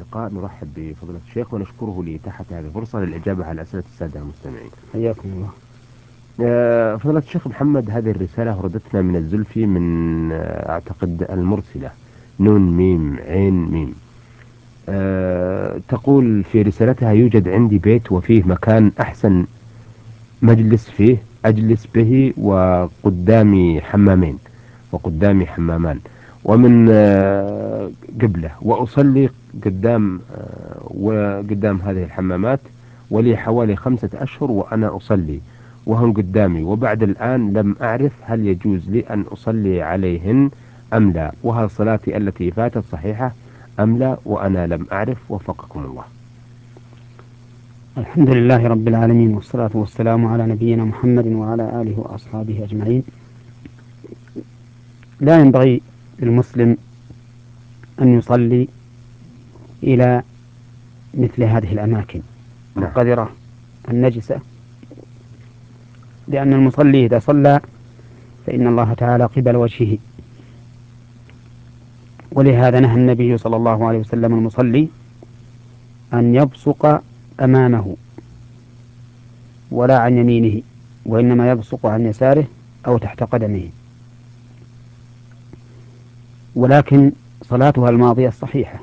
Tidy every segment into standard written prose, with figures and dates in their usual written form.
اللقاء نرحب بفضيلة الشيخ ونشكره لإتاحة هذه الفرصة للإجابة على أسئلة السادة المستمعين. حياكم الله. فضيلة الشيخ محمد، هذه الرسالة وردتنا من الزلفي من أعتقد المرسلة نون ميم عين ميم. تقول في رسالتها: يوجد عندي بيت وفيه مكان أحسن مجلس فيه أجلس به، وقدامي حمامان، ومن قبلة، وأصلي وقدام هذه الحمامات، ولي حوالي 5 أشهر وأنا أصلي وهم قدامي، وبعد الآن لم أعرف هل يجوز لي أن أصلي عليهن أم لا، وهل صلاتي التي فاتت صحيحة أم لا، وأنا لم أعرف، وفقكم الله. الحمد لله رب العالمين، والصلاة والسلام على نبينا محمد وعلى آله وأصحابه أجمعين. لا ينبغي للمسلم أن يصلي إلى مثل هذه الأماكن نعم. القذرة النجسة، لأن المصلي إذا صلى فإن الله تعالى قبل وجهه، ولهذا نهى النبي صلى الله عليه وسلم المصلي أن يبصق أمامه ولا عن يمينه، وإنما يبصق عن يساره أو تحت قدمه. ولكن صلاتها الماضية صحيحة،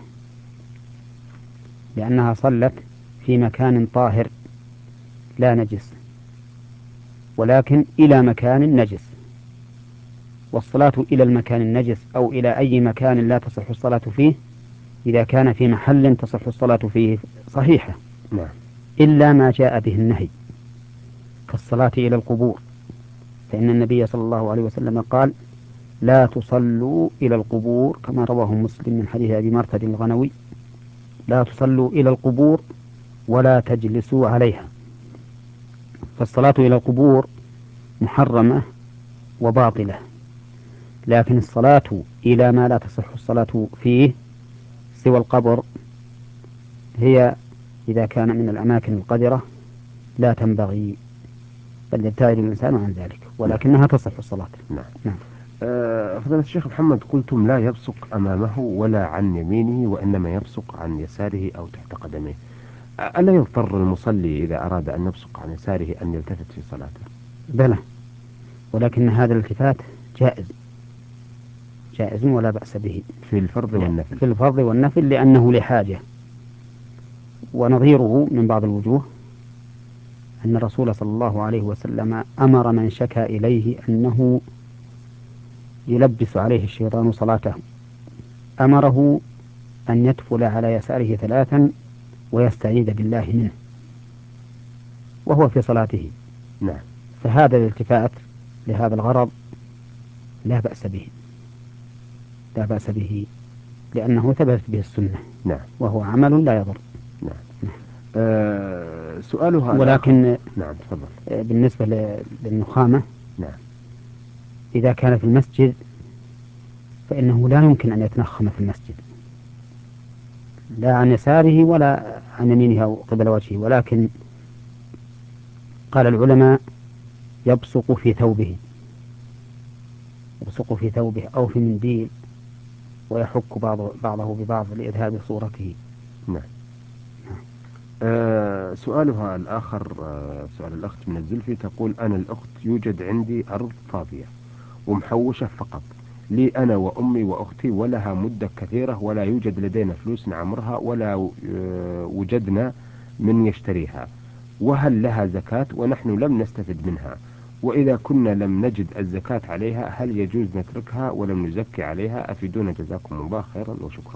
لأنها صلت في مكان طاهر لا نجس، ولكن إلى مكان نجس. والصلاة إلى المكان النجس أو إلى أي مكان لا تصح الصلاة فيه، إذا كان في محل تصح الصلاة فيه صحيحة، نعم. إلا ما جاء به النهي كالصلاة إلى القبور، فإن النبي صلى الله عليه وسلم قال: لا تصلوا إلى القبور، كما رواه مسلم من حديث أبي مرثد الغنوي: لا تصلوا إلى القبور ولا تجلسوا عليها. فالصلاة إلى القبور محرمة وباطلة، لكن الصلاة إلى ما لا تصح الصلاة فيه سوى القبر هي إذا كان من الأماكن القذرة لا تنبغي، بل يبتعد الإنسان عن ذلك، نعم. ولكنها تصح الصلاة. نعم. نعم. فضيلة الشيخ محمد، قلتم لا يبصق أمامه ولا عن يمينه، وإنما يبصق عن يساره أو تحت قدمه. ألا يضطر المصلي إذا أراد أن يبصق عن يساره أن يلتفت في صلاته؟ بلى، ولكن هذا الالتفات جائز، جائز ولا بأس به في الفرض والنفل. في الفرض والنفل، لأنه لحاجة. ونظيره من بعض الوجوه أن الرسول صلى الله عليه وسلم أمر من شكا إليه أنه يلبس عليه الشيطان صلاته، أمره أن يتفل على يساره 3 ويستعيذ بالله منه وهو في صلاته. نعم. فهذا الالتفات لهذا الغرض لا بأس به، لا بأس به، لأنه ثبتت به السنة، نعم. وهو عمل لا يضر. نعم. سؤالها الآخر. ولكن نعم، تفضل. بالنسبة للنخامة، نعم. إذا كان في المسجد فإنه لا يمكن أن يتنخم في المسجد، لا عن يساره ولا عن يمينه أو قبل وجهه، ولكن قال العلماء: يبصق في ثوبه، يبصق في ثوبه أو في منديل، ويحك بعضه ببعض لإذهاب صورته. نعم. سؤالها الآخر، سؤال الأخت من الزلفي، تقول: أنا الأخت يوجد عندي أرض فاضية ومحوشة فقط لي أنا وأمي وأختي، ولها مدة كثيرة، ولا يوجد لدينا فلوس نعمرها، ولا وجدنا من يشتريها، وهل لها زكاة؟ ونحن لم نستفد منها، وإذا كنا لم نجد الزكاة عليها هل يجوز نتركها ولم نزكي عليها؟ أفيدونا جزاكم الله خيرا وشكرا.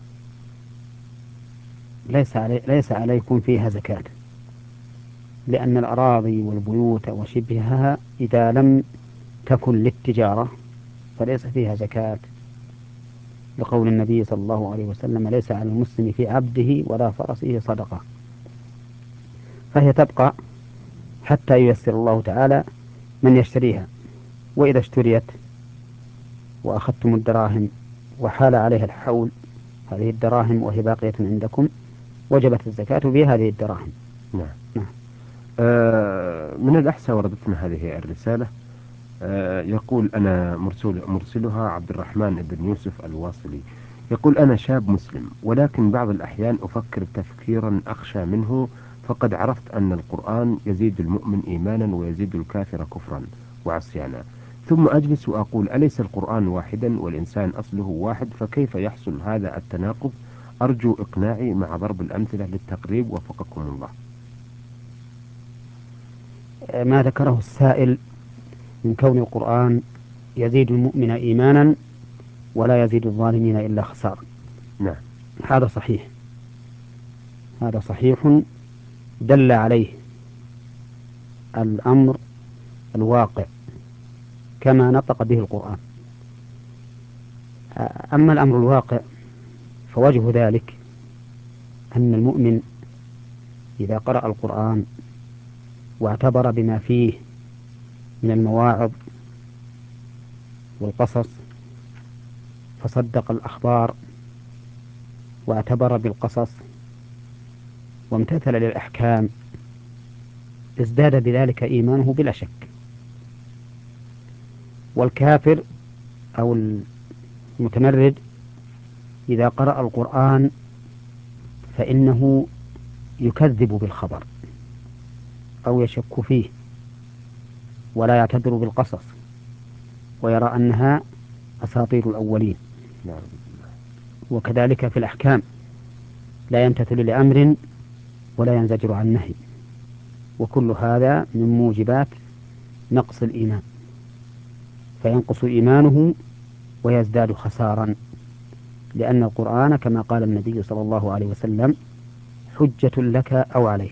ليس عليكم فيها زكاة، لأن الأراضي والبيوت وشبهها إذا لم تكن للتجارة فليس فيها زكاة، لقول النبي صلى الله عليه وسلم: ليس على المسلم في عبده ولا فرسه صدقة. فهي تبقى حتى ييسر الله تعالى من يشتريها. وإذا اشتريت وأخذتم الدراهم وحال عليها الحول، هذه الدراهم وهي باقية عندكم، وجبت الزكاة في هذه الدراهم. نعم. نعم. من الأحساء وردتنا هذه الرسالة. يقول: أنا مرسلها عبد الرحمن بن يوسف الواصلي، يقول أنا شاب مسلم، ولكن بعض الأحيان أفكر تفكيرا أخشى منه، فقد عرفت أن القرآن يزيد المؤمن إيمانا ويزيد الكافر كفرا وعصيانا، ثم أجلس وأقول أليس القرآن واحدا والإنسان أصله واحد، فكيف يحصل هذا التناقض؟ أرجو إقناعي مع ضرب الأمثلة للتقريب، وفقكم الله. ما ذكره السائل من كون القرآن يزيد المؤمن إيمانا ولا يزيد الظالمين إلا خسارة، نعم. هذا صحيح، هذا صحيح، دل عليه الأمر الواقع كما نطق به القرآن. أما الأمر الواقع فوجه ذلك أن المؤمن إذا قرأ القرآن واعتبر بما فيه من المواعظ والقصص، فصدق الأخبار واعتبر بالقصص وامتثل للأحكام، ازداد بذلك إيمانه بلا شك. والكافر أو المتمرد إذا قرأ القرآن فإنه يكذب بالخبر أو يشك فيه ولا يعتبر بالقصص، ويرى أنها أساطير الأولين. نعم. وكذلك في الأحكام لا يمتثل لأمر ولا ينزجر عن نهي، وكل هذا من موجبات نقص الإيمان، فينقص إيمانه ويزداد خسارا، لأن القرآن كما قال النبي صلى الله عليه وسلم حجة لك أو عليك.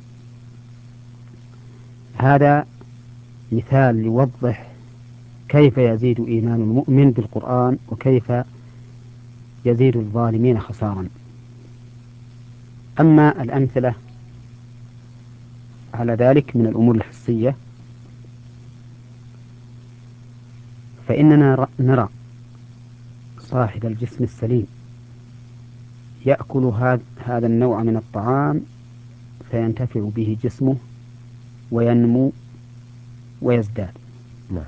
هذا مثال يوضح كيف يزيد إيمان المؤمن بالقرآن وكيف يزيد الظالمين خسارا. أما الأمثلة على ذلك من الأمور الحسية فإننا نرى صاحب الجسم السليم يأكل هذا النوع من الطعام فينتفع به جسمه وينمو ويزداد، نعم.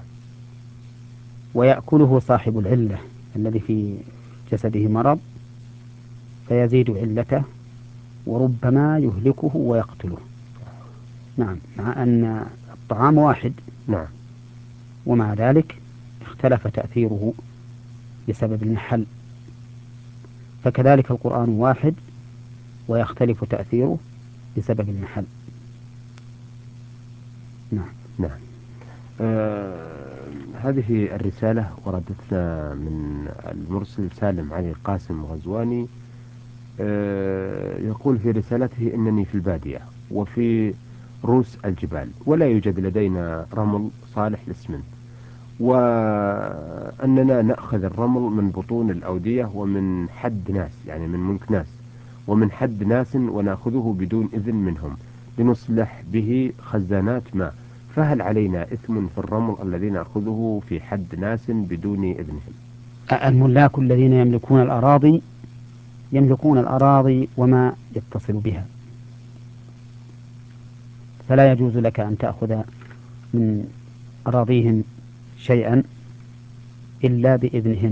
ويأكله صاحب العلة الذي في جسده مرض فيزيد علته وربما يهلكه ويقتله. نعم، مع أن الطعام واحد، نعم. ومع ذلك اختلف تأثيره بسبب المحل، فكذلك القرآن واحد ويختلف تأثيره بسبب المحل. نعم. نعم. هذه الرسالة وردتنا من المرسل سالم علي قاسم غزواني. يقول في رسالته إنني في البادية وفي روس الجبال، ولا يوجد لدينا رمل صالح للإسمنت، وأننا نأخذ الرمل من بطون الأودية ومن حد ناس، يعني من ملك ناس ومن حد ناس، ونأخذه بدون إذن منهم لنصلح به خزانات ماء، فهل علينا إثم في الرمل الذي نأخذه في حد ناس بدون إذنهم؟ الملاك الذين يملكون الأراضي وما يتصل بها، فلا يجوز لك أن تأخذ من أراضيهم شيئا إلا بإذنهم،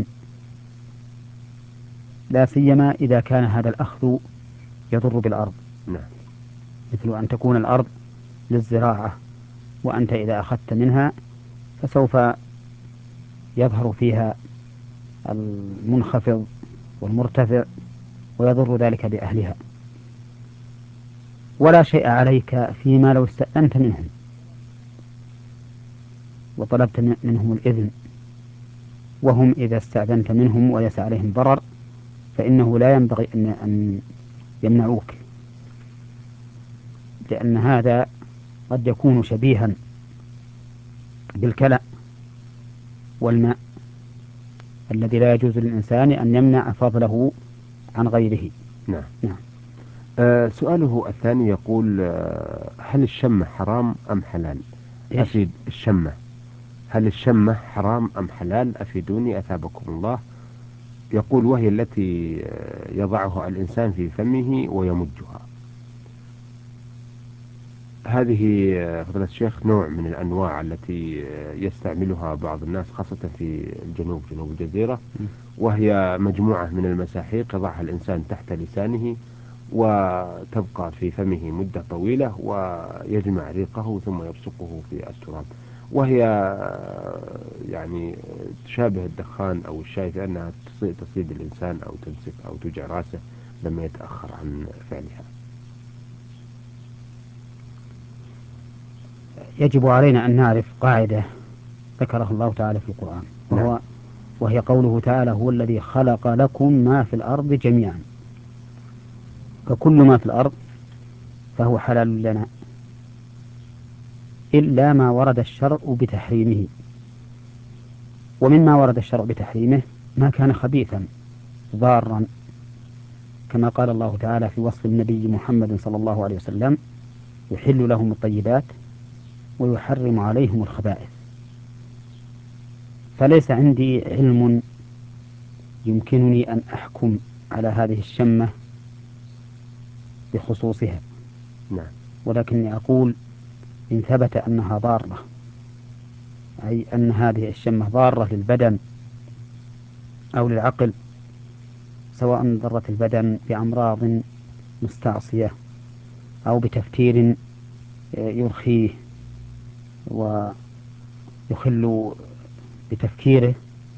لا سيما إذا كان هذا الأخذ يضر بالأرض، نعم. مثل أن تكون الأرض للزراعة وأنت إذا أخذت منها فسوف يظهر فيها المنخفض والمرتفع ويضر ذلك بأهلها. ولا شيء عليك فيما لو استأذنت منهم وطلبت منهم الإذن، وهم إذا استأذنت منهم وليس عليهم ضرر فإنه لا ينبغي أن يمنعوك، لأن هذا قد يكون شبيها بالكلى والماء الذي لا يجوز للإنسان أن يمنع فضله عن غيره. نعم. نعم. سؤاله الثاني يقول هل الشمة حرام أم حلال؟ أفيد الشمة، هل الشمة حرام أم حلال؟ أفيدوني أثابكم الله. يقول وهي التي يضعها الإنسان في فمه ويمجها. هذه فضيلة الشيخ نوع من الأنواع التي يستعملها بعض الناس خاصة في الجنوب، جنوب الجزيرة، وهي مجموعة من المساحيق يضعها الإنسان تحت لسانه وتبقى في فمه مدة طويلة ويجمع ريقه ثم يبصقه في التراب، وهي يعني تشابه الدخان أو الشاي في أنها تصيد الإنسان أو تمسك أو توجع راسه لما يتأخر عن فعلها. يجب علينا أن نعرف قاعدة ذكرها الله تعالى في القرآن، نعم. وهي قوله تعالى: هو الذي خلق لكم ما في الأرض جميعا. فكل ما في الأرض فهو حلال لنا إلا ما ورد الشرع بتحريمه. ومما ورد الشرع بتحريمه ما كان خبيثا ضارا، كما قال الله تعالى في وصف النبي محمد صلى الله عليه وسلم: يحل لهم الطيبات ويحرم عليهم الخبائث. فليس عندي علم يمكنني أن أحكم على هذه الشمة بخصوصها، نعم. ولكني أقول إن ثبت أنها ضارة، أي أن هذه الشمة ضارة للبدن أو للعقل، سواء ضرت البدن بأمراض مستعصية أو بتفتير يرخيه ويخل بتفكيره،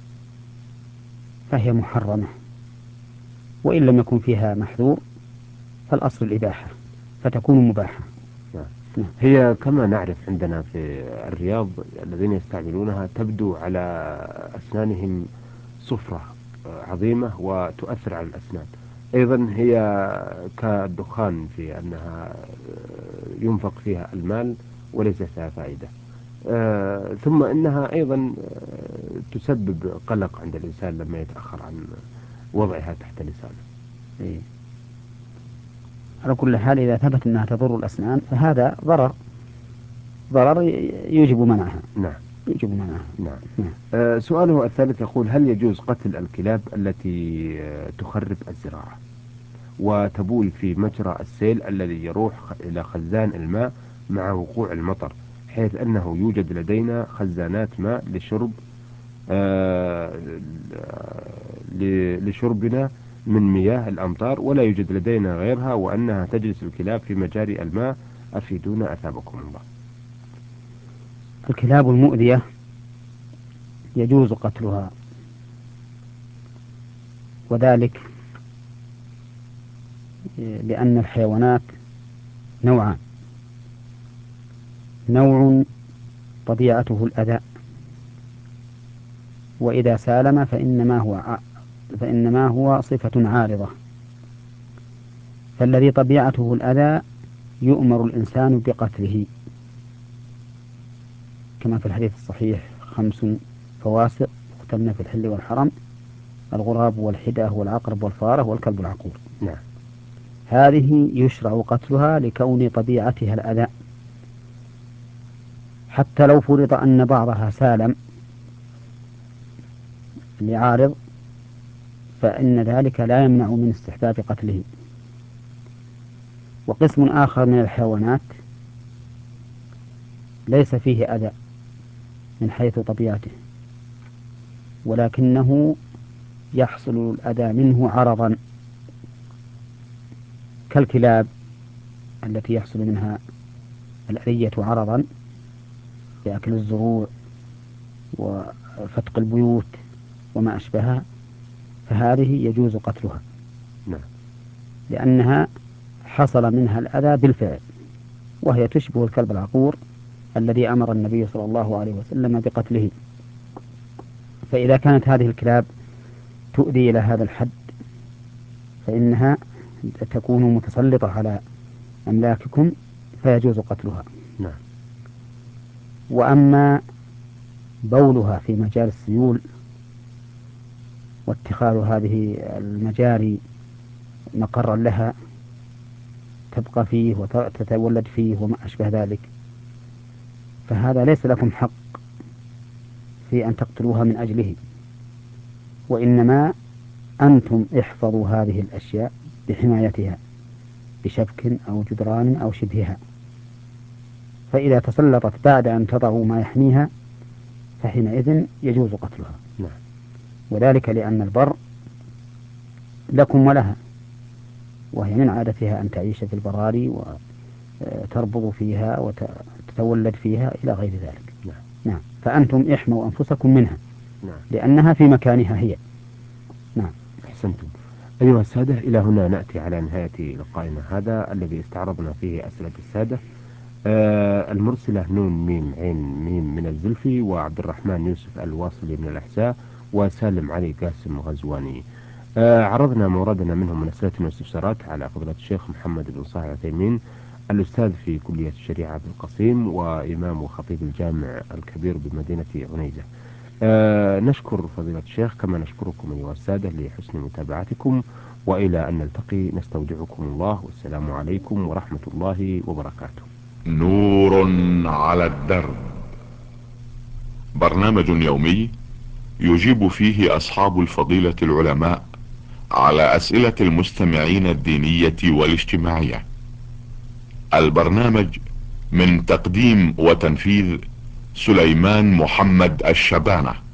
فهي محرمة. وإن لم يكن فيها محذور فالأصل الإباحة، فتكون مباحة. نعم. نعم. هي كما نعرف عندنا في الرياض الذين يستعملونها تبدو على أسنانهم صفرة عظيمة وتؤثر على الأسنان. أيضا هي كالدخان في أنها ينفق فيها المال وليس فيها فائدة. ثم إنها أيضا تسبب قلق عند الإنسان لما يتأخر عن وضعها تحت لسانه. إيه. على كل حال إذا ثبت أنها تضر الأسنان فهذا ضرر يوجب منعها. نعم. يوجب منعها. نعم. نعم. سؤاله الثالث يقول: هل يجوز قتل الكلاب التي تخرب الزراعة وتبول في مجرى السيل الذي يروح إلى خزان الماء مع وقوع المطر، حيث أنه يوجد لدينا خزانات ماء لشرب لشربنا من مياه الأمطار، ولا يوجد لدينا غيرها، وأنها تجلس الكلاب في مجاري الماء، أفيدونا أثابكم الله. الكلاب المؤذية يجوز قتلها، وذلك لأن الحيوانات نوعان: نوع طبيعته الأذى، وإذا سالم فإنما هو صفة عارضة. فالذي طبيعته الأذى يؤمر الإنسان بقتله، كما في الحديث الصحيح: 5 فواسق يقتلن في الحل والحرم: الغراب والحدة والعقرب والفارة والكلب العقور. نعم. هذه يشرع قتلها لكون طبيعتها الأذى، حتى لو فرض أن بعضها سالم لعارض فإن ذلك لا يمنع من استحباب قتله. وقسم آخر من الحيوانات ليس فيه أذى من حيث طبيعته، ولكنه يحصل الأذى منه عرضا، كالكلاب التي يحصل منها الأذية عرضا بأكل الزروع وفتق البيوت وما أشبهها، فهذه يجوز قتلها نعم. لأنها حصل منها الأذى بالفعل، وهي تشبه الكلب العقور الذي أمر النبي صلى الله عليه وسلم بقتله. فإذا كانت هذه الكلاب تؤذي إلى هذا الحد فإنها تكون متسلطة على أملاككم، فيجوز قتلها. نعم. وأما بولها في مجال السيول واتخاذ هذه المجاري مقرا لها تبقى فيه وتتولد فيه وما أشبه ذلك، فهذا ليس لكم حق في أن تقتلوها من أجله، وإنما أنتم احفظوا هذه الأشياء بحمايتها بشبك أو جدران أو شبهها. فإذا تسلطت بعد أن تضعوا ما يحميها فحينئذ يجوز قتلها. نعم. وذلك لأن البر لكم ولها، وهي من عادتها أن تعيش في البراري وتربض فيها وتتولد فيها إلى غير ذلك. نعم. نعم. فأنتم احموا أنفسكم منها. نعم. لأنها في مكانها هي. نعم. أحسنتم. أيها السادة، إلى هنا نأتي على نهاية لقائنا هذا الذي استعرضنا فيه أسئلة السادة. المرسلة نون ميم عين ميم من الزلفي، وعبد الرحمن يوسف الواصلي من الأحساء، وسالم علي قاسم غزواني. عرضنا موردنا منهم من أسئلة واستفسارات على فضيلة الشيخ محمد بن صالح العثيمين، الأستاذ في كلية الشريعة بالقصيم، وإمام وخطيب الجامع الكبير بمدينة عنيزة. نشكر فضيلة الشيخ، كما نشكركم أيها السادة لحسن متابعتكم، وإلى أن نلتقي نستودعكم الله، والسلام عليكم ورحمة الله وبركاته. نور على الدرب، برنامج يومي يجيب فيه أصحاب الفضيلة العلماء على أسئلة المستمعين الدينية والاجتماعية. البرنامج من تقديم وتنفيذ سليمان محمد الشبانة.